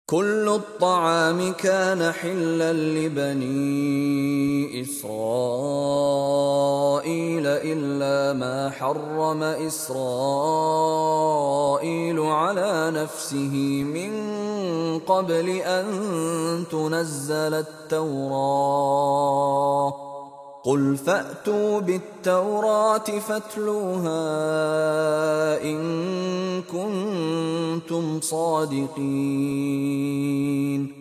كل الطعام كان حلا لبني إسرائيل إلا ما حرم إسرائيل على نفسه من قبل أن تنزل التوراة. قل فأتوا بالتوراة فاتلوها إن كنتم صادقين.